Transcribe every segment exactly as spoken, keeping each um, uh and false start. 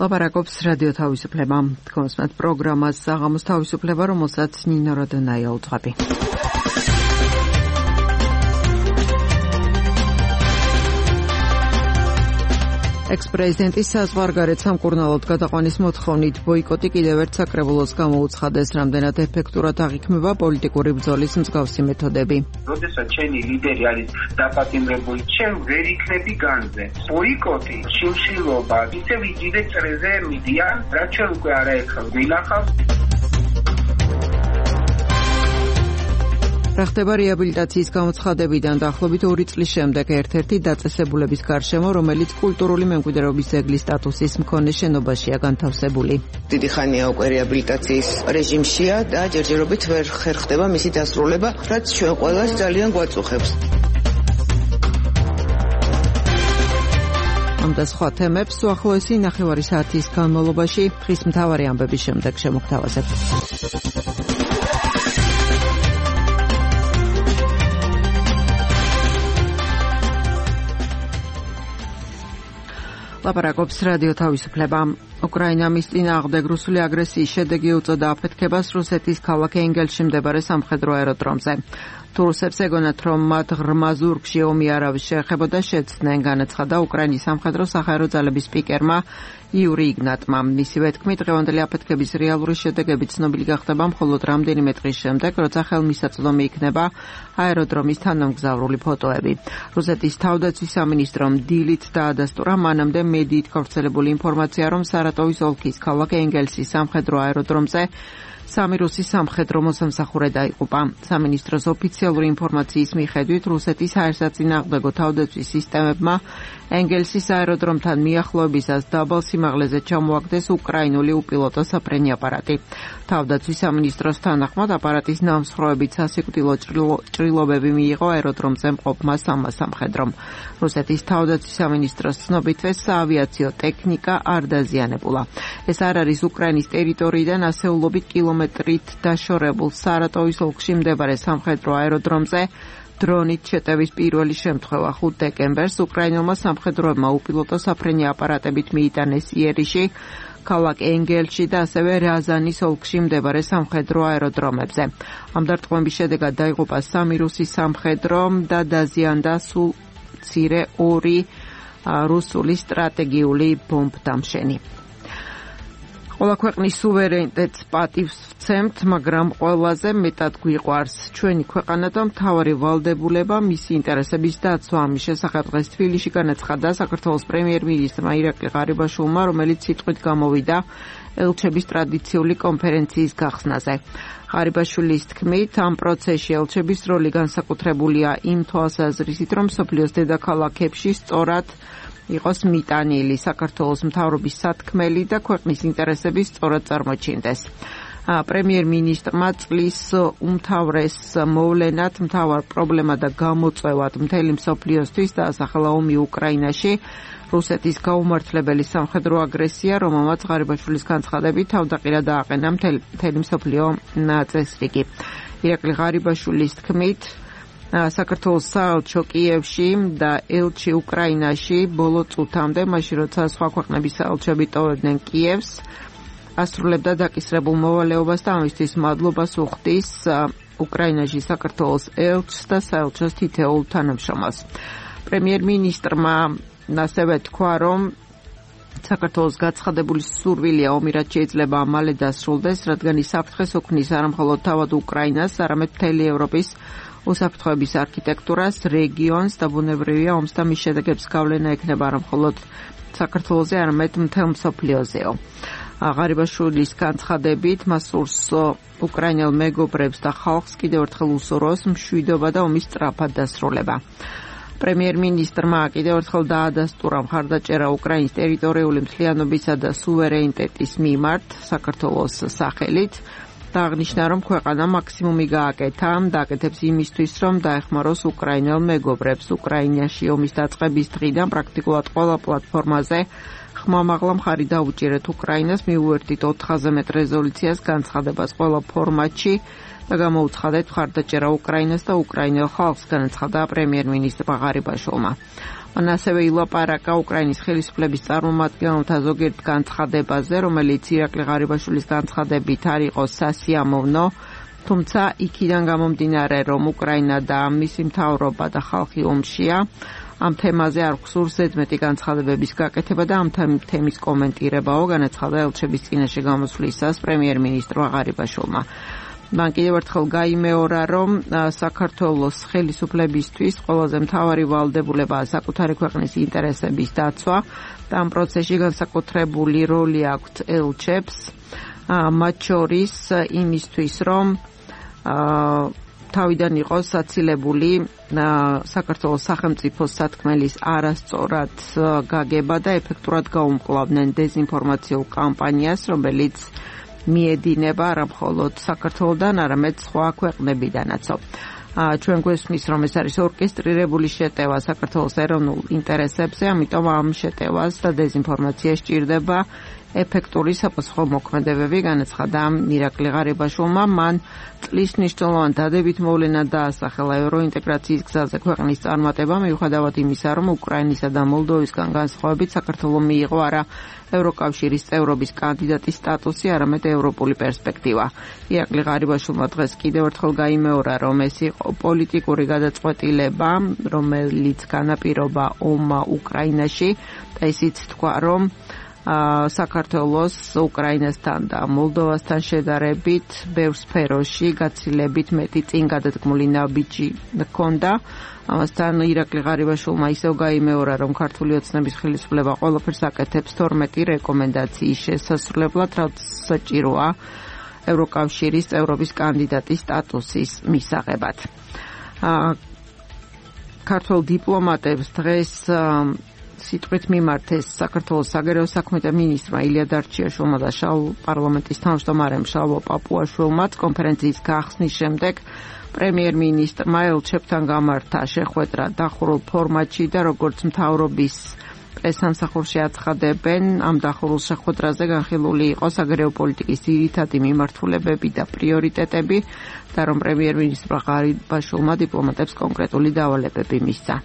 ლაპარაკობს რადიო თავისუფლება. თქვენს მათ პროგრამას საღამოს თავისუფლება, რომელსაც ნინო როდონაია უძღვები. ექს-პრეზიდენტის საზღვარგარეთ სამკურნალოდ გადაყვანის მოთხოვნით ბოიკოტი კიდევ ერთ საკრებულოს გამოუცხადეს, რამდენად ეფექტურად აღიქმება პოლიტიკური ბრძოლის მსგავსი მეთოდები. როდესაც ჩემი ლიდერი არის დაპატიმრებული, ჩემ ვერ იქნები განზე. ბოიკოტი, შიმშილობა, ისევ იგივე წრეზე მიდიან, რაც ჩვენ უკვე არაერთხელ ვილახავთ. რა ხდება რეაბილიტაციის გამოცხადებიდან დაახლოებით ორი წლის შემდეგ ერთ-ერთი დაწესებულების გარშემო, რომელიც კულტურული მემკვიდრეობის ძეგლის სტატუსის მქონე შენობაშია განთავსებული. დიდი ხანია უკვე რეაბილიტაციის რეჟიმშია და ჯერჯერობით ვერ ხერხდება მისი დასრულება, რაც ჩვენ ყველას ძალიან გვაწუხებს. ამ და სხვა თემებს უახლოესი ნახევარი საათის განმავლობაში ხის მთავარი ამბების შემდეგ შემოგთავაზებთ. ლაპარაკობს რადიო თავისუფლება. უკრაინა მის წინააღმდეგ რუსული აგრესიის შედეგი უწოდა აფეთქებას რუსეთის ქალაქ ენგელში მდებარე სამხედრო აეროდრომზე. თუ რუსებს ეგონათ, რომ მათ ღრმა ზურგში ომი არავის შეეხებოდა, შეცდნენ, განაცხადა უკრაინის სამხედრო საჰაერო ძალების სპიკერმა იური იგნატმა. მისივე თქმით, დღევანდელი აფეთქების რეალური შედეგები ცნობილი გახდება მხოლოდ რამდენიმე დღის შემდეგ, როცა ხელმისაწვდომი იქნება აეროდრომის თანამგზავრული ფოტოები. რუსეთის თავდაცვის სამინისტრომ დილით დაადასტურა მანამდე მედიით გავრცელებული ინფორმაცია, რომ სარატოვის ოლქის ქალაქ ენგელსის სამხედრო აეროდრომზე სამი რუსი სამხედრო მოსამსახურე დაიღუპა. სამინისტროს ოფიციალური ინფორმაციის მიხედვით, რუსეთის საერთაშორისო თავდაცვის სისტემებმა ენგელსის აეროდრომთან მიახლოებისას დაბალ სიმაღლეზე ჩამოაგდეს უკრაინული უპილოტო საფრენი აპარატი. თავდაცვის სამინისტროს თანახმად აპარატის ნამსხვრევებით სასიკვდილო ჭრილობები მიიღო აეროდრომზე მყოფმა სამხედრომ. რუსეთის თავდაცვის სამინისტროს ცნობითვე საავიაციო ტექნიკა არ დაზიანებულა. ეს არ არის უკრაინის ტერიტორიიდან ასეულობით კილომეტრით დაშორებულ სარატოვის ოლქში მდებარე სამხედრო აეროდრომზე დრონით შეტევის პირველი შემთხვევა. ხუთი დეკემბერს უკრაინულმა სამხედროებმა უპილოტო საფრენი აპარატებით მიიტანეს იერიში, ქალაქ ენგელში და ასევე რაზანის ოლქში მდებარე სამხედრო აეროდრომებზე. ამ დარტყმების შედეგად დაიღუპა სამი რუსი სამხედრო და დაზიანდა სულ მცირე ორი რუსული სტრატეგიული ბომბდამშენი. ყველა ქვეყნის სუვერენიტეტს პატივს ვცემთ, მაგრამ ყველაზე მეტად გვიყვარს ჩვენი ქვეყანა და მთავარი ვალდებულება მისი ინტერესების დაცვა. ამის შესახებ დღეს თბილისში განაცხადა საქართველოს პრემიერ-მინისტრმა ირაკლი ღარიბაშვილმა, რომელიც სიტყვით გამოვიდა ელჩების ტრადიციული კონფერენციის გახსნაზე. ღარიბაშვილის თქმით, ამ პროცესში ელჩების როლი განსაკუთრებულია იმ თვალსაზრისით, რომ მსოფლიოს დედაქალაქებში სწორად იყოს მიტანილი საქართველოს მთავრობის სათქმელი და ქვეყნის ინტერესების სწორად წარმოჩინდეს. პრემიერ-მინისტრმა წლის უმთავრეს მოვლენად, მთავარ პრობლემა და გამოწვევად მთელი მსოფლიოსთვის დაასახელა ომი უკრაინაში, რუსეთის გაუმართლებელი სამხედრო აგრესია, რომელმაც ღარიბაშვილის განცხადებით თავდაყირა დააყენა მთელი მსოფლიო წესრიგი. ირაკლი ღარიბაშვილის თქმით, საქართველოს საელჩო კიევში და ელჩი უკრაინაში ბოლო წუთამდე, მაშინ როცა სხვა ქვეყნების საელჩოები ტოვებდნენ კიევს, ასრულებდა დაკისრებულ მოვალეობას და ამისთვის მადლობას უხდის უკრაინაში საქართველოს ელჩს და საელჩოს თითოეულ თანამშრომელს. პრემიერ-მინისტრმა ასევე თქვა, რომ საქართველოს გაცხადებული სურვილია ომი რაც შეიძლება მალე დასრულდეს, რადგან ის საფრთხეს უქმნის არა მხოლოდ თავად უკრაინას, არამედ მთელი ევროპის უსაფრთხოების არქიტექტურას, რეგიონს და ბუნებრივია ომს და მის შედეგებს გავლენა ექნება არა მხოლოდ საქართველოზე, არამედ მთელ მსოფლიოზეო. ღარიბაშვილის განცხადებით, მას სურს უკრაინელ მეგობრებს და ხალხს კიდევ ერთხელ უსურვოს მშვიდობა და ომის სწრაფად დასრულება. პრემიერ-მინისტრმა კიდევ ერთხელ დაადასტურა მხარდაჭერა უკრაინის ტერიტორიული მთლიანობისა და სუვერენიტეტის მიმართ საქართველოს სახელით. და აღნიშნა, რომ ქვეყანა მაქსიმუმი გააკეთა და აკეთებს იმისთვის, რომ დაეხმაროს უკრაინელ მეგობრებს. უკრაინაში ომის დაწყების დღიდან პრაქტიკულად ყველა პლატფორმაზე ხმამაღლა მხარი დაუჭირეთ უკრაინას, მიუერთით ოთხ-ზე მეტ რეზოლუციას განცხადებას ყველა ფორმატში და გამოუცხადეთ მხარდაჭერა უკრაინას და უკრაინელ ხალხს, განაცხადა პრემიერ-მინისტრმა ღარიბაშვილმა. მან ასევე ილაპარაკა უკრაინის ხელისუფლების წარმომადგენელთა ზოგიერთ განცხადებაზე, რომელიც ირაკლი ღარიბაშვილის განცხადებით არ იყო სასიამოვნო, თუმცა იქიდან გამომდინარე, რომ უკრაინა და მისი მთავრობა და ხალხი ომშია, ამ თემაზე არ გვსურს ზედმეტი განცხადებების გაკეთება და ამ თემის კომენტირებაო, განაცხადა ელჩების წინაშე გამოსვლისას პრემიერ-მინისტრმა ღარიბაშვილმა. მან კიდევ ერთხელ გაიმეორა, რომ საქართველოს ხელისუფლებისთვის ყველაზე მთავარი ვალდებულებაა საკუთარი ქვეყნის ინტერესების დაცვა და ამ პროცესში განსაკუთრებული როლი აქვთ ელჩებს, მათ შორის იმისთვის, რომ თავიდან იყოს საცილებული საქართველოს სახელმწიფოს სათქმელის არასწორად გაგება და ეფექტურად გაუმკლავდნენ დეზინფორმაციულ კამპანიას, რომელიც მიედინება არა მხოლოდ საქართველოდან, არამედ სხვა ქვეყნებიდანაცო. ჩვენ გვესმის, რომ ეს არის ორკესტრირებული შეტევა საქართველოს ეროვნულ ინტერესებზე, ამიტომ ამ შეტევას და დეზინფორმაციას სჭირდება ეფექტური საპასუხო მოქმედებები, განაცხადა ირაკლი ღარიბაშვილმა. მან წლის მნიშვნელოვან დადებით მოვლენა დაასახელა ევროინტეგრაციის გზაზე ქვეყნის წარმატება, მიუხედავად იმისა, რომ უკრაინისა და მოლდოვისგან განსხვავებით საქართველოს მიიღო არა ევროკავშირის წევრობის კანდიდატის სტატუსი, არამედ ევროპული პერსპექტივა. ირაკლი ღარიბაშვილმა დღეს კიდევ ერთხელ გაიმეორა, რომ ეს იყო პოლიტიკური გადაწყვეტილება, რომელიც განაპირობა ომმა უკრაინაში და ისიც თქვა, რომ საქართველოს უკრაინასთან და მოლდოვასთან შედარებით ბევრ სფეროში გაცილებით მეტი წინ გადადგმული ნაბიჯი ჰქონდა. ამასთან ირაკლი ღარიბაშვილმა ისევ გაიმეორა, რომ ქართული ოცნების ხელისუფლება ყველაფერს აკეთებს თორმეტი რეკომენდაციის შესასრულებლად, რაც საჭიროა ევროკავშირის წევრობის კანდიდატის სტატუსის მისაღებად. ქართულ დიპლომატებს დღეს სიტყვით მიმართეს საქართველოს საგარეო საქმეთა მინისტრმა ილია დარჩიაშვილმა და პარლამენტის თავმჯდომარემ შალვა პაპუაშვილმა კონფერენციის გახსნის შემდეგ პრემიერ-მინისტრმა ელჩებთან გამართა შეხვედრა დახურულ ფორმატში და როგორც მთავრობის პრესსამსახურში აცხადებენ, ამ დახურულ შეხვედრაზე განხილული იყო საგარეო პოლიტიკის ძირითადი მიმართულებები და პრიორიტეტები და რომ პრემიერ-მინისტრმა ღარიბაშვილმა დიპლომატებს კონკრეტული დავალებები მისცა.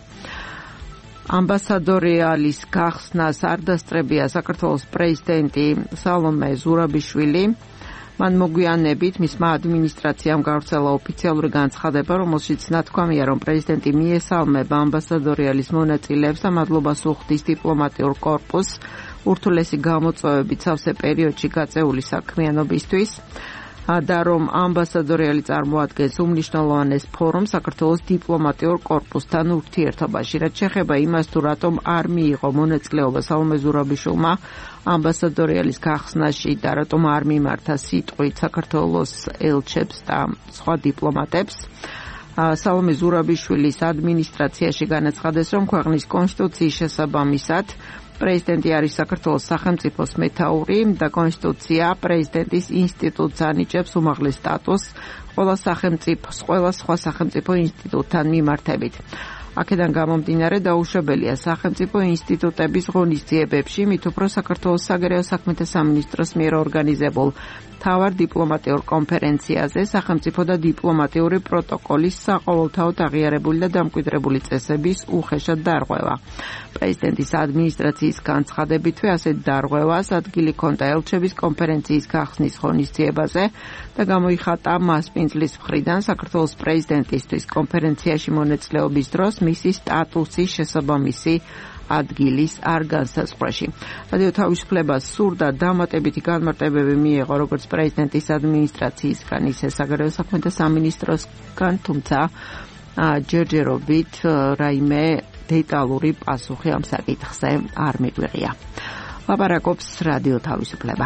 ამბასადორი ალის გახსნას არ დასწრებია საქართველოს პრეზიდენტი სალომე ზურაბიშვილი. მან მოგვიანებით მისმა ადმინისტრაციამ გავრცელა ოფიციალური განცხადება, რომელშიც ნათქვამია, რომ პრეზიდენტი მიესალმება ამბასადორი ალის მონაწილეებს და მადლობას უხდის დიპლომატიურ კორპუსს ურთულესი გამოწვევებით სავსე პერიოდში გაწეული საქმიანობისთვის და რომ ამბასადორი ალი წარმოადგენს უმნიშვნელოვანეს ფორუმს საქართველოს დიპლომატიურ კორპუსთან ურთიერთობაში. რაც შეეხება იმას, თუ რატომ არ მიიღო მონაწილეობა სალომე ზურაბიშვილმა ამბასადორი ალის გახსნაში და რატომ არ მიმართა სიტყვით საქართველოს ელჩებს და სხვა დიპლომატებს, სალომე ზურაბიშვილის ადმინისტრაციაში განაცხადეს, რომ ქვეყნის კონსტიტუციის შესაბამისად პრეზიდენტი არის საქართველოს სახელმწიფოს მეთაური და კონსტიტუცია პრეზიდენტის ინსტიტუტს ანიჭებს უმაღლეს სტატუსს ყველა სახელმწიფოს, ყველა სხვა სახელმწიფო ინსტიტუტთან მიმართებით. აქედან გამომდინარე დაუშვებელია სახელმწიფო ინსტიტუტების ღონისძიებებში, მით უფრო საქართველოს საგარეო საქმეთა სამინისტროს მიერ ორგანიზებულ მთავარ დიპლომატიურ კონფერენციაზე სახელმწიფო და დიპლომატიური პროტოკოლის საყოველთაოდ აღიარებული და დამკვიდრებული წესების უხეშად დარღვევა. პრეზიდენტის ადმინისტრაციის განცხადებითვე ასეთ დარღვევას ადგილი ჰქონდა ელჩების კონფერენციის გახსნის ღონისძიებაზე და გამოიხატა მასპინძლის მხრიდან საქართველოს პრეზიდენტისთვის კონფერენციაში მონაწილეობის დროს მისი სტატუსის შესაბამისი ადგილის არ განსაზღვრაში. რადიო თავისუფლებას სურდა დამატებითი განმარტებები მიეღო როგორც პრეზიდენტის ადმინისტრაციისგან, ისე საგარეო საქმეთა სამინისტროსგან, თუმცა ჯერჯერობით რაიმე დეტალური პასუხი ამ საკითხზე არ მიგვიღია. ლაპარაკობს რადიო თავისუფლება.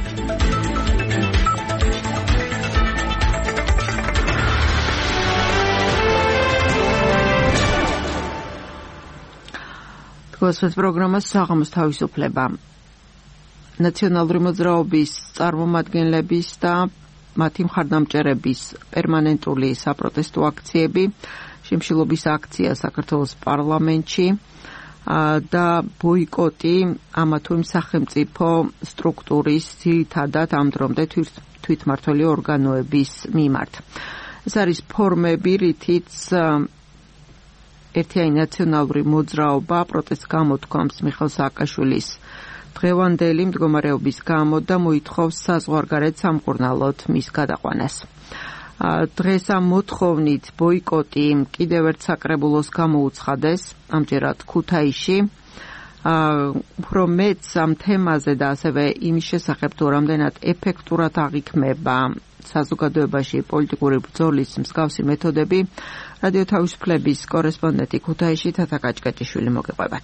გასვეთ პროგრამას საღამოს თავისუფლება. ნაციონალური მოძრაობის წარმომადგენლების და მათი მხარდამჭერების პერმანენტული საპროტესტო აქციები, შიმშილობის აქცია საქართველოს პარლამენტში და ბოიკოტი ამა თუ იმ სახელმწიფო სტრუქტურის ძირითადად ამ დრომდე თვითმმართველი ორგანოების მიმართ. ეს არის ფორმები, რითიც ერთიანი ნაციონალური მოძრაობა პროტესტს გამოთქვამს მიხეილ სააკაშვილის დღევანდელი მდგომარეობის გამო და მოითხოვს საზღვარგარეთ სამკურნალოდ მის გადაყვანას. დღეს ამ მოთხოვნით ბოიკოტი კიდევ ერთ საკრებულოს გამოუცხადეს, ამჯერად ქუთაისში. უფრო მეც ამ თემაზე და ასევე იმის შესახებ თუ რამდენად ეფექტურად აღიქმება საზოგადოებაში პოლიტიკური ბრძოლის მსგავსი მეთოდები, რადიო თავისუფლების კორესპონდენტი ქუთაისში თათა კაჭკაჭიშვილი მოგეყვებათ.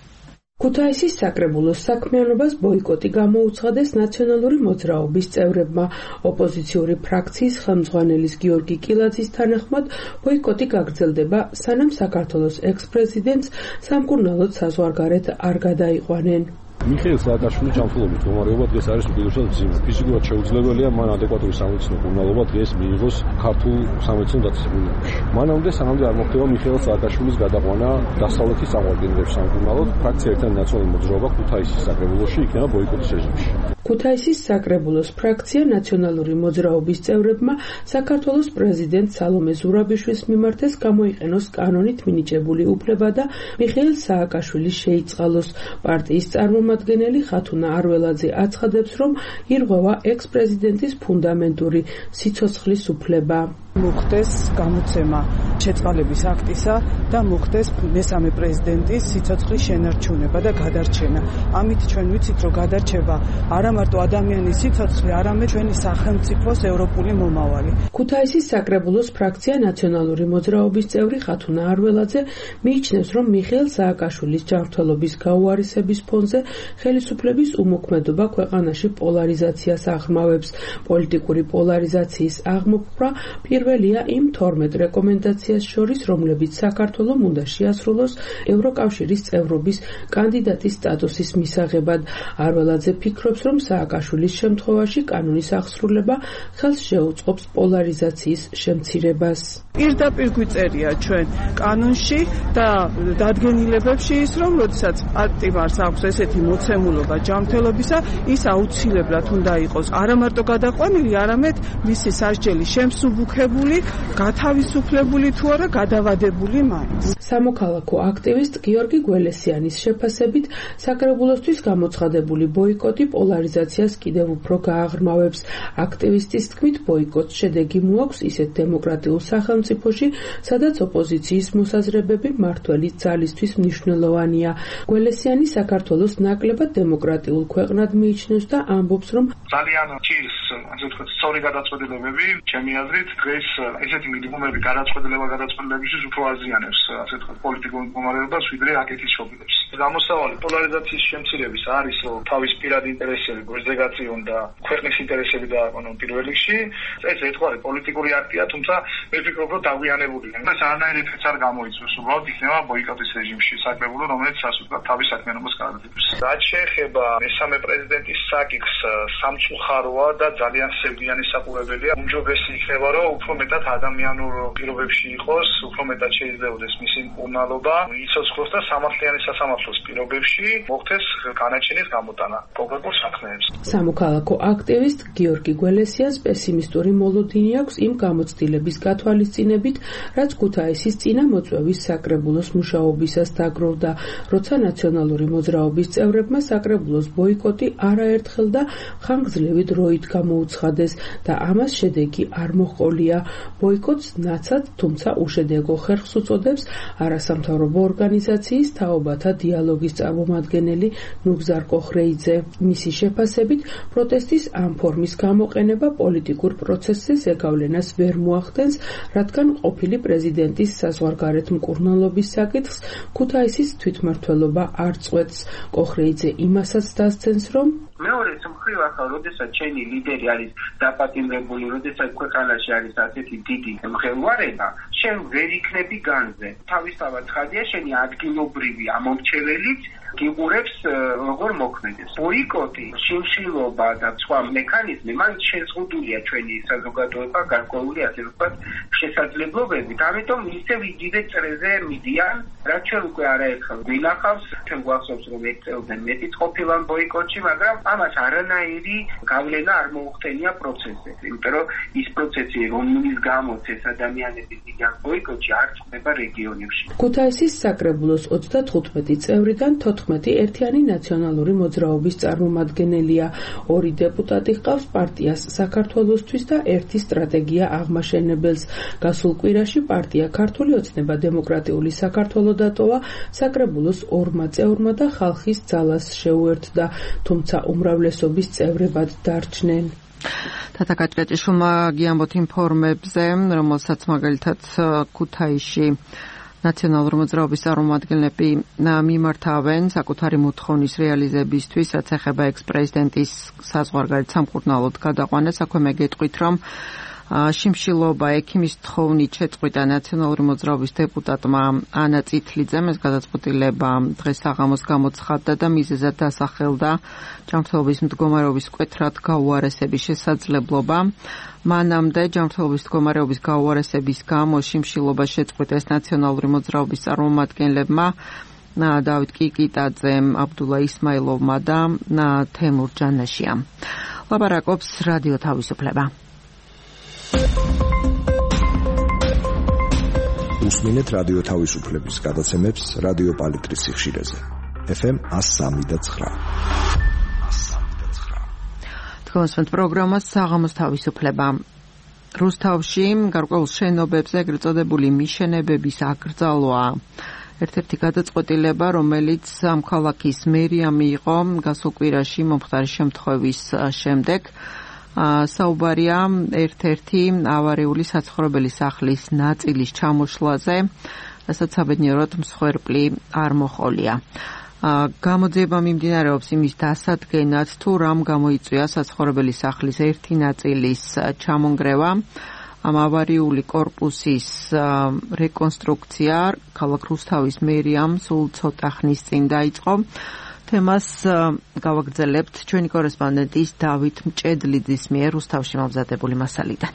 ქუთაისის საკრებულოს საქმიანობას ბოიკოტი გამოუცხადეს ნაციონალური მოძრაობის წევრებმა. ოპოზიციური ფრაქციის ხელმძღვანელის გიორგი კილაძის თანახმად ბოიკოტი გაგრძელდება, სანამ საქართველოს ექს-პრეზიდენტს სამკურნალოდ საზღვარგარეთ არ გადაიყვანენ. მიხეილ სააკაშვილის ჯანმრთელობის მდგომარეობა დღეს არის უკიდურესად მძიმე. ფიზიკურად შეუძლებელია მან ადეკვატური სამედიცინო კურნალობა დღეს მიიღოს ქართულ სამედიცინო დაწესებულებაში. მანამდე სანამდე არ მოხდება მიხეილ სააკაშვილის გადაყვანა დასავლეთის წამოადგენლებს სამკურნალოდ, ფრაქცია ერთიანი ნაციონალური მოძრაობა ქუთაისის საკრებულოში იქნება ბოიკოტის რეჟიმში. ქუთაისის საკრებულოს ფრაქცია ნაციონალური მოძრაობის წევრებმა საქართველოს პრეზიდენტ სალომე ზურაბიშვილის მიმართეს გამოიყენოს კანონით მინიჭებული უფლება და მიხეილ სააკაშვილის შეიწყალოს. პარტიის წარმომადგენელი ხათუნა არველაძე აცხადებს, რომ ირღვევა ექს-პრეზიდენტის ფუნდამენტური სიცოცხლის უფლება. მოხდეს გამოცემა შეწყალების აქტისა და მოხდეს მესამე პრეზიდენტის სიცოცხლის შენარჩუნება და გადარჩენა. ამით ჩვენ ვიცით, რომ გადარჩება არა მარტო ადამიანის სიცოცხლე, არამედ ჩვენი სახელმწიფოს ევროპული მომავალი. ქუთაისის საკრებულოს ფრაქცია ნაციონალური მოძრაობის წევრი ხათუნა არველაძე მიიჩნევს, რომ მიხეილ სააკაშვილის ჯანმრთელობის გაუარესების ფონზე ხელისუფლების უმოქმედობა ქვეყანაში პოლარიზაციას აღრმავებს. პოლიტიკური პოლარიზაციის აღმოფხვრა პირველია იმ თორმეტ რეკომენდაციას შორის, რომლებიც საქართველომ უნდა შეასრულოს ევროკავშირის წევრობის კანდიდატის სტატუსის მისაღებად. არველაძე ფიქრობს, რომ სააკაშვილის შემთხვევაში კანონის აღსრულება ხელს შეუწყობს პოლარიზაციის შემცირებას. პირდაპირ გვიწერია ჩვენ კანონში და დადგენილებებში ის, რომ როდესაც პარტიმარს აქვს ესეთი მოცემულობა ჯანმრთელობისა, ის აუცილებლად უნდა იყოს არა მარტო გადაყვანილი, არამედ მისი სასჯელი შემსუბუქებული, გათავისუფლებული თუ არა გადავადებული მაინც. სამოქალაქო აქტივისტ გიორგი გველესიანის შეფასებით, საკრებულოსთვის გამოცხადებული ბოიკოტი პოლარიზაციას კიდევ უფრო გააღრმავებს. აქტივისტის თქმით, ბოიკოტს შედეგი მოაქვს ისეთ დემოკრატიულ სახელმწიფოში, სადაც ოპოზიციის მოსაზრებები მმართველი ძალისთვის მნიშვნელოვანია. გველესიანი საქართველოს ნაკლებად დემოკრატიულ ქვეყნად მიიჩნევს და ამბობს, რომ ძალიან ჭირს, ასე ვთქვათ, სწორი გადაწყვეტილებები, ჩემი აზრით, დღეს ესეთი მიდგომები გადაწყვეტილება გადაწყვეტილებისთვის უფრო აზიანებს, ასე ვთქვათ, პოლიტიკურ მდგომარეობას, ვიდრე აკეთის შობილებს. გამოსავალი პოლარიზაციის შემცირების არის, რომ თავის პირადი ინტერესები გვერდზეგაციონ და ქვეყნის ინტერესები დააყენონ პირველ რიგში. ეს ერთგვარი პოლიტიკური აქტია, თუმცა მე ვფიქრობ, რომ დაგვიანებულია. და არანაირ ეფექტს არ გამოიწვევს, უბრალოდ იქნება ბოიკოტის რეჟიმში საკრებულო, რომელიც ასე ვთქვათ, თავის საქმიანობას გააგრძელებს. რაც შეეხება მესამე პრეზიდენტის საკითხს, სამწუხაროა და ძალიან სევდიანი საყურებელია. უმჯობესი იქნება, რომ უფრო მეტად ადამიანურ პირობებში იყოს, უფრო მეტად შეიძლებაოდეს მისი მკურნალობა, იცოცხლოს და სამართლიანი სასამართლოს პირობებში მოხდეს განაჩენის გამოტანა კონკრეტულ საქმეებს. სამოქალაქო აქტივისტ გიორგი გველესიანს პესიმისტური მოლოდინი აქვს იმ გამოცდილების გათვალისწინებით, რაც ქუთაისის წინამოწვევის საკრებულოს მუშაობისას დაგროვდა, როცა ნაციონალური მოძრაობის წევრებმა საკრებულოს ბოიკოტი არაერთხელ და ხანგრძლივი დროით გამოუცხადეს და ამას შედეგი არ მოჰყოლია. ბოიკოტს ნაცად, თუმცა უშედეგო ხერხს უწოდებს არასამთავრობო ორგანიზაციის თაობათა დიალოგის წარმომადგენელი ნუგზარ კოხრეიძე. მისი შეფასებით, პროტესტის ამ ფორმის გამოყენება პოლიტიკურ პროცესზე ზეგავლენას ვერ მოახდენს, რადგან ყოფილი პრეზიდენტის საზღვარგარეთ მკურნალობის საკითხს ქუთაისის თვითმმართველობა არ წყვეტს. კოხრეიძე იმასაც დასცენს, რომ მეორე მხრივ ახლა როდესაც ჩემი ლიდერი არის დაპატიმრებული, როდესაც ქვეყანაში არის ასეთი დიდი მღელვარება, შენ ვერ იქნები განზე. თავისთავად ხადია შენი ადგილობრივი ამომრჩეველიც გიყურებს როგორ მოქმედებს. ბოიკოტი, შიმშილობა და სხვა მექანიზმი მან შეზღუდულია ჩვენი საზოგადოება გარკვეული ასე ვთქვათ შესაძლებლობებით. ამიტომ ისევ იგივე წრეზე მიდიან, რაც ჩვენ უკვე არაერთხელ გვინახავს, ჩვენ გვახსოვს რომ ერთ წელიდან მეტიც ყოფილან ბოიკოტში, მაგრამ ამას არანაირი გავლენა არ მოუხდენია პროცესზე. იმიტომ რომ ის პროცესი, რომლის გამოც ეს ადამიანები დიდიან ბოიკოტში, არ წდება რეგიონებში. ქუთაისის საკრებულოს ოცდათხუთმეტი წევრიდან თოთხმეტი ერთიანი ნაციონალური მოძრაობის წარმომადგენელია. ორი დეპუტატი ჰყავს პარტიას საქართველოსთვის და ერთი სტრატეგია აღმაშენებელს. გასულ კვირაში პარტია ქართული ოცნება დემოკრატიული საქართველო დატოვა, საკრებულოს ორმა წევრმა და ხალხის ძალას შეუერთდა, თუმცა უმრავლესობის წევრებად დარჩნენ. თათა კაჭკაჭიშვილმა გიამბოთ ინფორმებზე, რომელსაც მაგალითად ქუთაისში ნაციონალური მოძრაობის წარმომადგენლები მიმართავენ საკუთარი მოთხოვნის რეალიზებისთვის, რაც ეხება ექს-პრეზიდენტის საზღვარგარეთ სამკურნალოდ გადაყვანას. აქვე მე გეტყვით, რომ შიმშილობა ექიმის თხოვნით შეწყვიტა ნაციონალური მოძრაობის დეპუტატმა ანა წითლიძემ. ეს გადაწყვეტილება დღეს საღამოს გამოცხადდა და მიზეზად დასახელდა ჯანმრთელობის მდგომარეობის მკვეთრად გაუარესების შესაძლებლობა. მანამდე ჯანმრთელობის მდგომარეობის გაუარესების გამო შიმშილობა შეწყვიტეს ნაციონალური მოძრაობის წარმომადგენლებმა დავით კიკიტაძემ, აბდულა ისმაილოვმა და თემურ ჯანაშიამ. ლაპარაკობს რადიო თავისუფლება. უსმინეთ რადიო თავისუფლების გადაცემებს რადიო პალიტრის სიხშირეზე. ეფ ემ εκατო სამი და ცხრა. თქვენს პროგრამას საღამოს თავისუფლება. რუსთავში გარკვეულ შენობებზე ეგრეთ წოდებული მიშენებების აკრძალვა ერთ-ერთი გადაწყვეტილება, რომელიც ამ ქალაქის მერია მიიღო გასულ კვირაში მომხდარი შემთხვევის შემდეგ. საუბარია ერთ-ერთი ავარიული საცხოვრებელი სახლის ნაწილის ჩამოშლაზე, რასაც საბედნიეროდ მსხვერპლი არ მოჰყოლია. გამოძიება მიმდინარეობს იმის დასადგენად, თუ რამ გამოიწვია საცხოვრებელი სახლის ერთი ნაწილის ჩამონგრევა. ამ ავარიული კორპუსის რეკონსტრუქცია ქალაქ რუსთავის მერიამ სულ ცოტა ხნის წინ დაიწყო. თემას გავაგრძელებთ ჩვენი კორესპონდენტის დავით მჭედლიძის მიერ რუსთავში მომზადებული მასალიდან.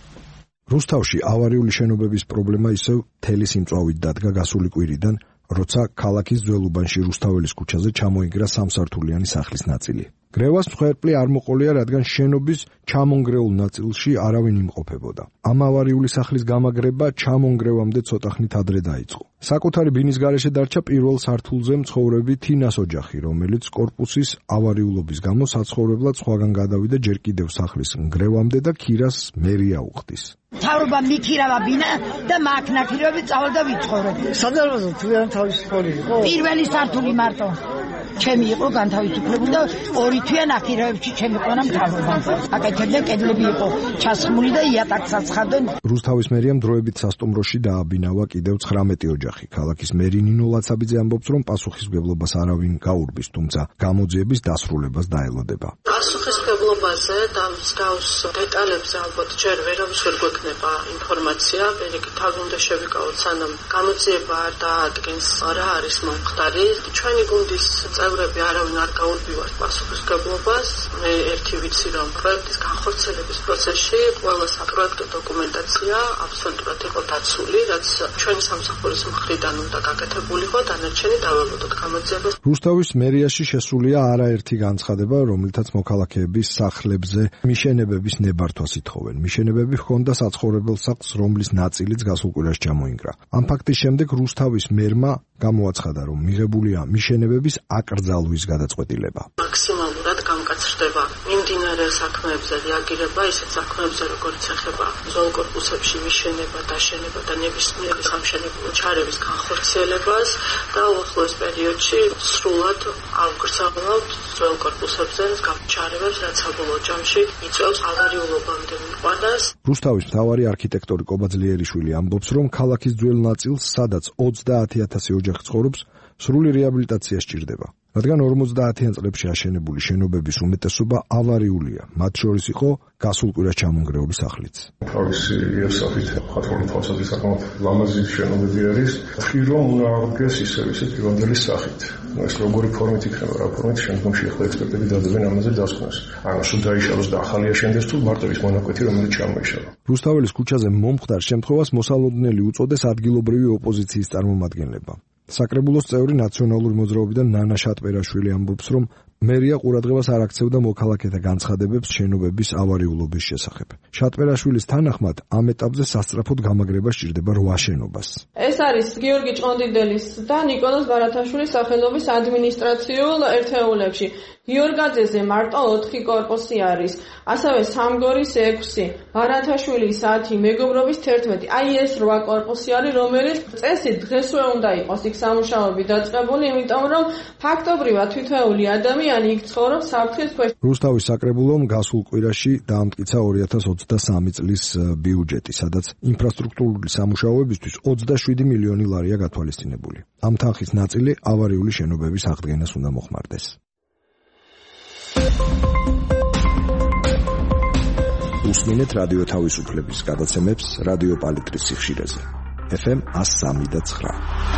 რუსთავში ავარიული შენობების პრობლემა ისევ თელი სიმწვავით დადგა გასული კვირიდან, როცა ქალაქის ძველ უბანში რუსთაველის ქუჩაზე ჩამოინგრა სამსართულიანი სახლის ნაწილი. გრევას მსხვერპლი არ მოყოლია, რადგან შენობის ჩამონგრეულ ნაწილში არავინ იმყოფებოდა. ამ ავარიული სახლის გამაგრება ჩამონგრევამდე ცოტა ხნით ადრე დაიწყო. საკუთარი ბინის გარეშე დარჩა პირველ სართულზე მცხოვრები თინას ოჯახი, რომელიც კორპუსის ავარიულობის გამო საცხოვრებლად სხვაგან გადავიდა ჯერ კიდევ სახლის ნგრევამდე და ქირას მერია უხდის. თავრობა მიქირავა ბინა და მაგ ნაკირები წავალ და ვიცხოვრობ. სადარბაზო თვიან თავისუფალი იყო? პირველი სართული მარტო. ჩემი იყო განთავისუფლებული და ორი თვიან აკირევებში ჩემი ყონა მთავრობა. აკეთებდა კედლები იყო ჩასხმული და იატაკს აცხადდნენ. რუსთავის მერიამ დროებით სასტუმროში დააბინავა კიდევ ცხრამეტი ოჯახი. ქალაქის მერი ნინო ლაცაბიძე ამბობს, რომ პასუხისმგებლობას არავინ გაურბის, თუმცა გამოძიების დასრულებას დაელოდება. პასუხისმგებლობაზე და მსგავს დეტალებზე ალბათ ჯერ ვერავის ვერ გვექნება ინფორმაცია. პირიქით არ უნდა შევიკავოთ, სანამ გამოძიება არ დაადგენს რა არის მომხდარი. ჩვენი გუნდის წევრები არავინ არ გაურბივართ პასუხისმგებლობას. მე ერთი ვიცი, რომ პროექტის განხორციელების პროცესში ყველა საპროექტო დოკუმენტაცია აბსოლუტურად იყო დაცული, რაც ჩვენი სამსახურის მხრიდან უნდა გაკეთებულიყო, დანარჩენი დავალოდოთ გამოძიებას. რუსთავის მერიაში შესულია არაერთი განცხადება, რომლითაც მოქალაქეების სახლებზე მიშენებების ნებართვას ითხოვენ. მიშენებები ჰქონდა საცხოვრებელ სახლს, რომლის ნაწილიც გასულ კვირაში ჩამოინგრა. ამ ფაქტის შემდეგ რუსთავის მერმა გამოაცხადა, რომ მიღებულია მიშენებების აკრძალვის გადაწყვეტილება. მაქსიმალურად გამკაცრდება მიმდინარე საქმეებზე რეაგირება, ისეთ საქმეებზე, როგორც ეხება ძველ კორპუსებში მიშენება, დაშენება და ნებისმიერი სამშენებლო ჩარევის განხორციელებას და უახლოეს პერიოდში სრულად ავგრძავნებთ ძველ კორპუსებზე გამოჩარევებს, რაც საბოლოო ჯამში იწვევს ავარიულობამდე მიყვანას. რუსთავის მთავარი არქიტექტორი კობაძლიერიშვილი ამბობს, რომ ქალაქის ძველ ნაწილს, სადაც ოცდაათი ათასი ოჯახი ცხოვრობს, სრული რეაბილიტაცია სჭირდება. რადგან ორმოცდაათიან წლებში აშენებული შენობების უმეტესობა ავარიულია, მათ შორის იყო გასულ კვირას ჩამონგრეული სახლიც. თავისი იერსახით მხატვრული თვალსაზრისით საკმაოდ ლამაზი შენობები არის. ხი რომ უნდა აღდგეს ისევ ისე პირვანდელი სახით. ეს როგორი ფორმით იქნება, რა ფორმით შემდგომში ახლა ექსპერტები დადებენ ამაზე დასკვნას. ანუ სულ დაიშალოს და ახალი აშენდეს თუ მარტო ის მონაკვეთი რომელიც ჩამოიშალა. რუსთაველის ქუჩაზე მომხდარ შემთხვევას მოსალოდნელი უწოდეს ადგილობრივი ოპოზიციის წარმომადგენლებმა. საკრებულოს წევრი ნაციონალური მოძრაობიდან ნანა შატბერაშვილი ამბობს, რომ მერია ყურადღებას არ აქცევდა მოქალაქეთა განცხადებებს შენობების ავარიულობის შესახებ. შატბერაშვილის თანახმად, ამ ეტაპზე სასწრაფოდ გამაგრება სჭირდება რვა შენობას. ეს არის გიორგი ჭყონდიდელის და ნიკოლოზ ბარათაშვილის სახელობის ადმინისტრაციულ ერთეულებში. გიორგაძეზე მარტო ოთხი კორპუსი არის, ასევე სამგორის ექვსი, ბარათაშვილის ათი, მეგობრობის თერთმეტი. აი ეს რვა კორპუსი არის, რომელიც წესით დღესვე უნდა იყოს იქ სამუშაოები დაწყებული, იმიტომ რომ ფაქტობრივად თითოეული ადამიანი იქ ცხოვრობს საფრთხის ქვეშ. რუსთავის საკრებულომ გასულ კვირაში დაამტკიცა ორი ათას ოცდასამი წლის ბიუჯეტი, სადაც ინფრასტრუქტურული სამუშაოებისთვის ოცდაშვიდი მილიონი ლარია გათვალისწინებული. ამ თანხის ნაწილი ავარიული შენობების აღდგენას უნდა მოხმარდეს. უსმინეთ რადიო თავისუფლების გადაცემებს რადიო პალიტრის სიხშირეზე. ეფ ემ εκατო სამი და ცხრა.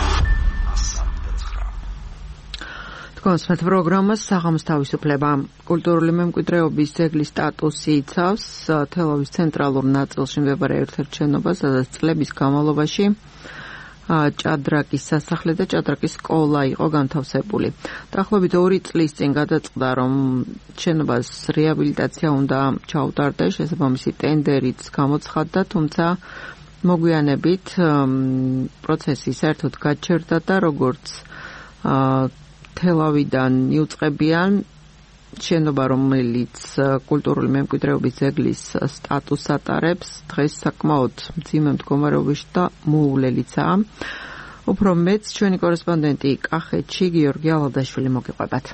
კონსმეთ პროგრამას საღამოს თავისუფლება. კულტურული მემკვიდრეობის ძეგლის სტატუსი იცავს თელავის ცენტრალურ ნაწილში მდებარე ერთ-ერთ შენობას, სადაც წლების განმავლობაში ჭადრაკის სასახლე და ჭადრაკის სკოლა იყო განთავსებული. დაახლოებით ორი წლის წინ გადაწყდა, რომ შენობას რეაბილიტაცია უნდა ჩაუტარდეს, შესაბამისი ტენდერიც გამოცხადდა, თუმცა მოგვიანებით პროცესი საერთოდ გაჩერდა და როგორც თელავიდან იუწყებიან შენობა, რომელიც კულტურული მემკვიდრეობის ძეგლის სტატუსს ატარებს, დღეს საკმაოდ მძიმე მდგომარეობაში და მოუვლელიცაა. უფრო მეც ჩვენი კორესპონდენტი კახეთში გიორგი ალადაშვილი მოგიყვებათ.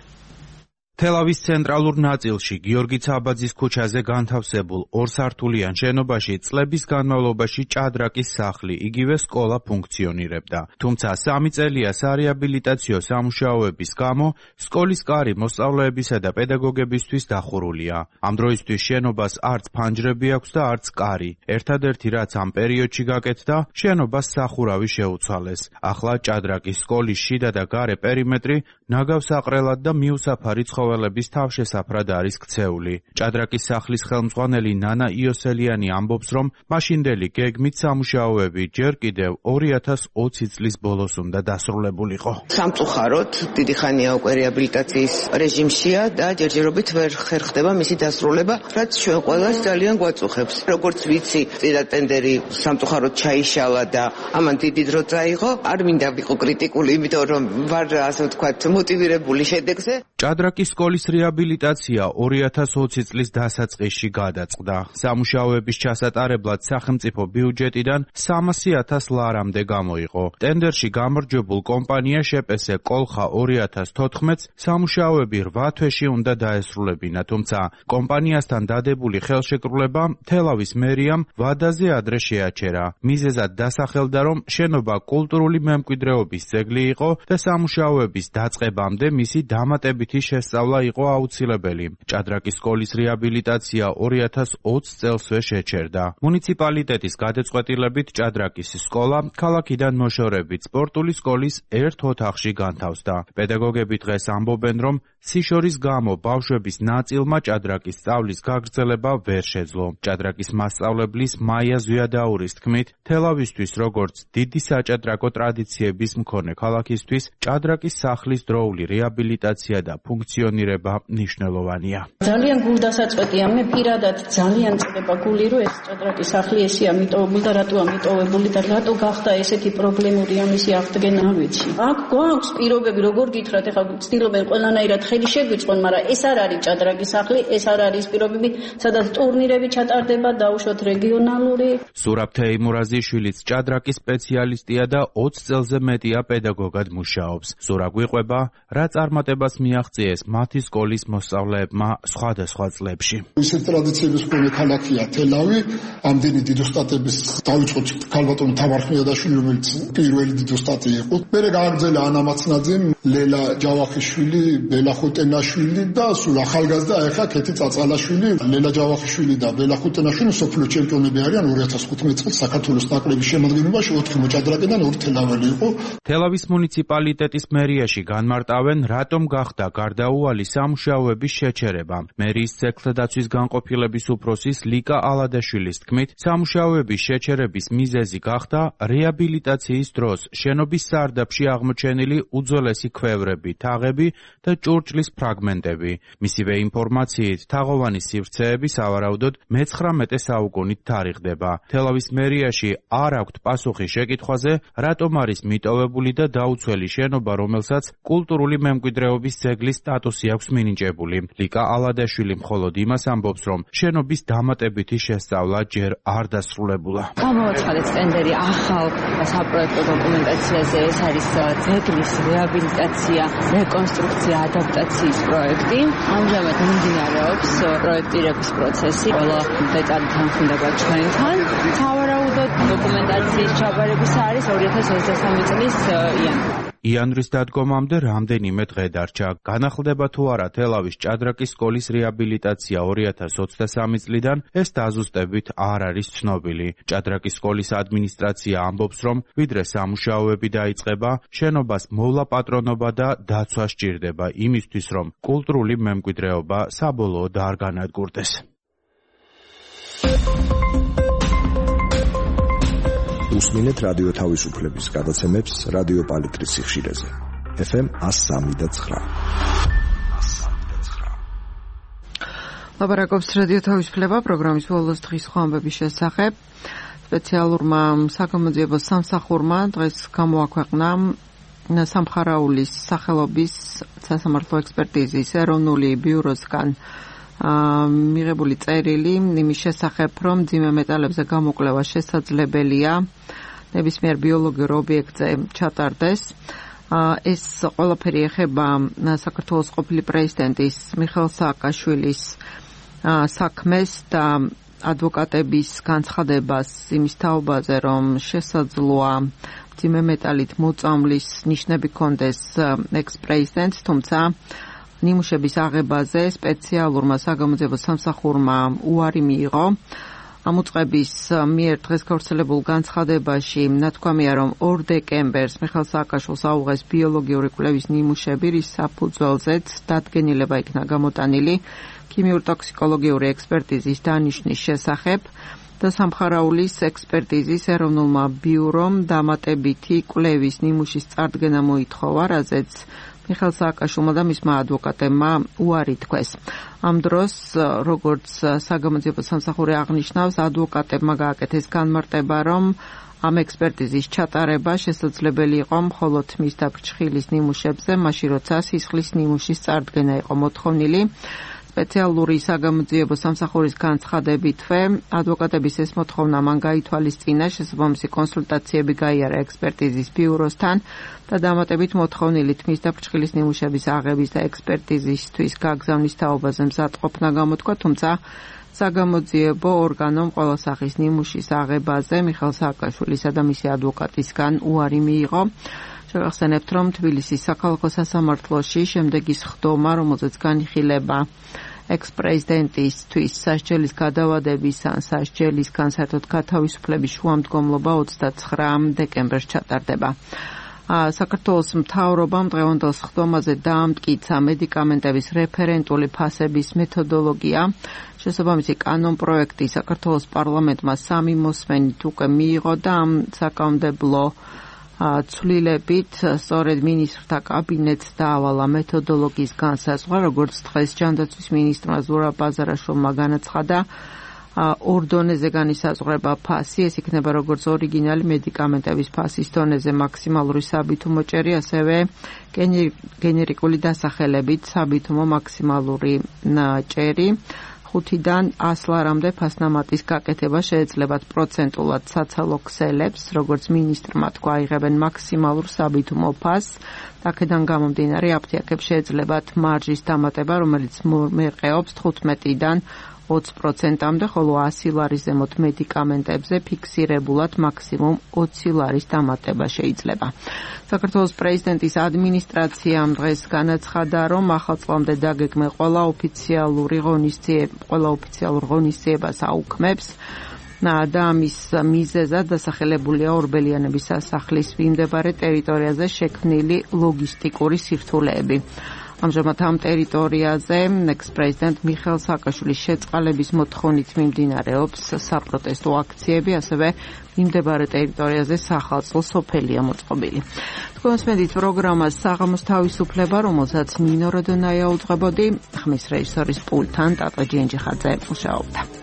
თელავის ცენტრალურ ნაწილში გიორგი ცაბაძის ქუჩაზე განთავსებულ ორსართულიან შენობაში წლების განმავლობაში ჭადრაკის სახლი, იგივე სკოლა ფუნქციონირებდა. თუმცა სამი წელია სარეაბილიტაციო სამუშაოების გამო სკოლის კარი მოსწავლეებისა და პედაგოგებისთვის დახურულია. ამ დროისთვის შენობას არც ფანჯრები აქვს და არც კარი. ერთადერთი რაც ამ პერიოდში გაკეთდა, შენობას სახურავი შეუცვალეს. ახლა ჭადრაკის სკოლის შიდა და გარე პერიმეტრი ნაგავსაყრელად და მიუსაფარი ცხოველების თავშესაფრად არის ქცეული. ჭადრაკის სახლის ხელმძღვანელი ნანა იოსელიანი ამბობს, რომ მაშინდელი გეგმით სამუშაოები ჯერ კიდევ ორი ათას ოცი წლის ბოლოს უნდა დასრულებულიყო. სამწუხაროდ დიდი ხანია უკვე რეაბილიტაციის რეჟიმშია და ჯერჯერობით ვერ ხერხდება მისი დასრულება, რაც ჩვენ ყველას ძალიან გვაწუხებს. როგორც ვიცი, წინა ტენდერი სამწუხაროდ ჩაიშალა და ამან დიდი დრო წაიღო. არ მინდა ვიყო კრიტიკული, იმიტომ რომ ვარ ასე ვთქვათ მოტივირებული შედეგზე. ჭადრაკის სკოლის რეაბილიტაცია ორი ათას ოცი წლის დასაწყისში გადაწყდა. სამუშაოების ჩასატარებლად სახელმწიფო ბიუჯეტიდან სამასი ათას ლარამდე გამოიყო. ტენდერში გამარჯვებულ კომპანია შეპესე კოლხა ორი ათას თოთხმეტს სამუშაოები რვა თვეში უნდა დაესრულებინა, თუმცა კომპანიასთან დადებული ხელშეკრულება თელავის მერიამ ვადაზე ადრე შეაჩერა. მიზეზად დასახელდა, რომ შენობა კულტურული მემკვიდრეობის ძეგლი იყო და სამუშაოების დაწყებამდე მისი დამატებითი შესწავლა იყო აუცილებელი. ჭადრაკის სკოლის რეაბილიტაცია ორი ათას ოცი წელსვე შეჩერდა. მუნიციპალიტეტის გადაწყვეტილებით ჭადრაკის სკოლა ქალაქიდან მოშორებით სპორტული სკოლის ერთ ოთახში განთავსდა. პედაგოგები დღეს ამბობენ, რომ სიშორის გამო ბავშვების ნაწილმა ჭადრაკის სწავლის გაგრძელება ვერ შეძლო. ჭადრაკის მასწავლებლის მაია ზვიადაურის თქმით, თელავისთვის როგორც დიდი საჭადრაკო ტრადიციების მქონე ქალაქისთვის ჭადრაკის სახლის დროული რეაბილიტაცია და ფუნქციონირება მნიშვნელოვანია. ძალიან გულდასაწყვეტია, მე პირადად ძალიან წდება გული, რომ ეს ჭადრაკის სახლი ესეა მიტოვებული და რატო ამიტოვებული და რატო გახდა ესეთი პრობლემური ამისი აღდგენა, არ ვიცი. აქ გვაქვს პირობები, როგორ გითხრათ, ეხლა ვცდილობენ ყველანაირად ხელი შეგვიწყონ, მაგრამ ეს არ არის ჭადრაკის სახლი, ეს არ არის პირობები, სადაც ტურნირები ჩატარდება, დაუშვათ რეგიონალური. სურაბ თეიმურაზიშვილიც ჭადრაკის სპეციალისტია და ოცი წელზე მეტია პედაგოგად მუშაობს. სურაბ გვიყვება, რა წარმატებას მიაღწიეს მათი სკოლის მოსწავლეებმა სხვადასხვა წლებში. ისეთი ტრადიციების მქონე ქალაქია თელავი, ამდენი დიდოსტატების დავიწყოთ ქალბატონი თამარ ხმიადაშვილი, რომელიც პირველი დიდოსტატი იყო. მერე გააგრძელა ანა მაცნაძემ, ლელა ჯავახიშვილი, ბელა ხუტენაშვილი და სულ ახალგაზრდა ახლა ქეთი წაწალაშვილი, ლელა ჯავახიშვილი და ბელა ხუტენაშვილი სოფლიო ჩემპიონები არიან ორი ათას ხუთმეტ წელს საქართველოს ნაკრების შემადგენლობაში ოთხი მოჭადრაკედან ორი თელაველი იყო. თელავის მუნიციპალიტეტის მერიაში განმარტავენ, რატომ გახდა გარდაუვალი სამუშაოების შეჩერება. მერიის ძეგლთადაცვის განყოფილების უფროსის ლიკა ალადაშვილის თქმით, სამუშაოების შეჩერების მიზეზი გახდა რეაბილიტაციის დროს შენობის სარდაფში აღმოჩენილი უძველესი ქვევრები, თაღები და ჭურჭლის ფრაგმენტები. მისივე ინფორმაციით, თაღოვანი სივრცეები სავარაუდოდ მეცხრამეტე საუკუნით თარიღდება. თელავის მერიაში არ აქვთ პასუხი შეკითხვაზე, რატომ არის მიტოვებული და დაუცველი შენობა, რომელსაც კულტურული მემკვიდრეობის ძეგლის სტატუსი აქვს მინიჭებული. ლიკა ალადაშვილი მხოლოდ იმას ამბობს, რომ შენობის დამატებითი შესწავლა ჯერ არ დასრულებულა. გამოაცხადეთ ტენდერი ახალ საპროექტო დოკუმენტაციაზე, ეს არის ძეგლის რეაბილიტაცია, რეკონსტრუქცია, ადაპტაციის პროექტი. ამჟამად მიმდინარეობს პროექტირების პროცესი, ყველა დეტალი თანხმდება ჩვენთან. სავარაუდოდ დოკუმენტაციის ჩაბარების არის ორი ათას ოცდასამი წლის იანვარი. იანვრის დადგომამდე რამდენიმე დღე დარჩა. განახლდება თუ არა თელავის ჭადრაკის სკოლის რეაბილიტაცია ორი ათას ოცდასამი წლიდან, ეს დაზუსტებით არ არის ცნობილი. ჭადრაკის სკოლის ადმინისტრაცია ამბობს, რომ ვიდრე სამუშაოები დაიწყება, შენობას მოვლა-პატრონობა და დაცვა სჭირდება იმისთვის, რომ კულტურული მემკვიდრეობა საბოლოოდ არ განადგურდეს. უსმინეთ რადიო თავისუფლების გადაცემებს რადიო პალიტრის სიხშირეზე. ეფ ემ one oh three და nine. ლაპარაკობს რადიო თავისუფლება პროგრამის ბოლოს დღის ხვამბების შესახებ. სპეციალურმა საგამოძიებო სამსახურმა დღეს გამოაქვეყნა სამხარაულის სახელობის სასამართლო ექსპერტიზის ეროვნული ბიუროსგან მიღებული წერილი იმის შესახებ, რომ მძიმე მეტალებზე გამოკვლევა შესაძლებელია ნებისმიერ ბიოლოგიურ ობიექტზე ჩატარდეს. ეს ყველაფერი ეხება საქართველოს ყოფილი პრეზიდენტის მიხეილ სააკაშვილის საქმეს და ადვოკატების განცხადებას იმის თაობაზე, რომ შესაძლოა მძიმე მეტალით მოწამვლის ნიშნები ჰქონდეს ექს-პრეზიდენტს, თუმცა ნიმუშების აღებაზე სპეციალურმა საგამოძიებო სამსახურმა უარი მიიღო. ამ უწყების მიერ დღეს გავრცელებულ განცხადებაში ნათქვამია, რომ ორ დეკემბერს მიხეილ სააკაშვილს აუღეს ბიოლოგიური კვლევის ნიმუშები, რის საფუძველზეც დადგენილება იქნა გამოტანილი ქიმიურ-ტოქსიკოლოგიური ექსპერტიზის დანიშვნის შესახებ და სამხარაულის ექსპერტიზის ეროვნულმა ბიურომ დამატებითი კვლევის ნიმუშის წარდგენა მოითხოვა, რაზეც მიხეილ სააკაშვილმა და მისმა ადვოკატებმა უარი თქვეს. ამ დროს, როგორც საგამოძიებო სამსახური აღნიშნავს, ადვოკატებმა გააკეთეს განმარტება, რომ ამ ექსპერტიზის ჩატარება შესაძლებელი იყო მხოლოდ თმის და ფრჩხილის ნიმუშებზე, მაშინ როცა სისხლის ნიმუშის წარდგენა იყო მოთხოვნილი. სპეციალური საგამოძიებო სამსახურის განცხადებითვე ადვოკატების ეს მოთხოვნა მან გაითვალისწინა, შესაბამისი კონსულტაციები გაიარა ექსპერტიზის ბიუროსთან და დამატებით მოთხოვნილი თმის და ფრჩხილის ნიმუშების აღების და ექსპერტიზისთვის გაგზავნის თაობაზე მზადყოფნა გამოთქვა, თუმცა საგამოძიებო ორგანომ ყველა სახის ნიმუშის აღებაზე მიხეილ სააკაშვილისა და მისი ადვოკატისგან უარი მიიღო. შევახსენებთ, რომ თბილისის საქალაქო სასამართლოში შემდეგი სხდომა, რომელზეც განიხილება ექს-პრეზიდენტისთვის სასჯელის გადავადების ან სასჯელისგან საერთოდ გათავისუფლების შუამდგომლობა ოცდაცხრა დეკემბერს ჩატარდება. საქართველოს მთავრობამ დღევანდელ სხდომაზე დაამტკიცა მედიკამენტების რეფერენტული ფასების მეთოდოლოგია. შესაბამისი კანონპროექტი საქართველოს პარლამენტმა სამი მოსმენით უკვე მიიღო და ამ საკანონმდებლო ცვლილებით სწორედ მინისტრთა კაბინეტს დაავალა მეთოდოლოგიის განსაზღვრა, როგორც დღეს ჯანდაცვის მინისტრმა ზურაბ ბაზარაშვილმა განაცხადა. ორ დონეზე განისაზღვრება ფასი, ეს იქნება როგორც ორიგინალი მედიკამენტების ფასის დონეზე მაქსიმალური საბითუმო ჭერი, ასევე გენერიკული დასახელებით საბითუმო მაქსიმალური ჭერი. ხუთიდან ას ლარამდე ფასნამატის გაკეთება შეეძლებათ პროცენტულად საცალო ქსელებს, როგორც მინისტრმა თქვა, აიღებენ მაქსიმალურ საბითუმო ფასს. აქედან გამომდინარე, აფთიაქებს შეეძლებათ მარჟის დამატება, რომელიც მერყეობს თხუთმეტიდან ოცი პროცენტამდე, ხოლო ასი ლარის ზემოთ მედიკამენტებზე ფიქსირებულად მაქსიმუმ ოცი ლარის დამატება შეიძლება. საქართველოს პრეზიდენტის ადმინისტრაციამ დღეს განაცხადა, რომ ახალ წლამდე დაგეგმე ყველა ოფიციალური ღონისძიება, ყველა ოფიციალურ ღონისძიებას აუქმებს და ამის მიზეზად დასახელებულია ორბელიანების სასახლის მიმდებარე ტერიტორიაზე შექმნილი ლოგისტიკური სირთულეები. ამჟამად ამ ტერიტორიაზე ექს-პრეზიდენტ მიხეილ სააკაშვილის შეწყალების მოთხოვნით მიმდინარეობს საპროტესტო აქციები, ასევე მიმდებარე ტერიტორიაზე სახალხო სოფელია მოწყობილი. თქვენს მედით პროგრამას საღამოს თავისუფლება, რომელსაც ნინო როდონაია უძღვებოდი, ხმის რეჟისორის პულტთან ტატო ჯენჯიხაძე მუშაობდა.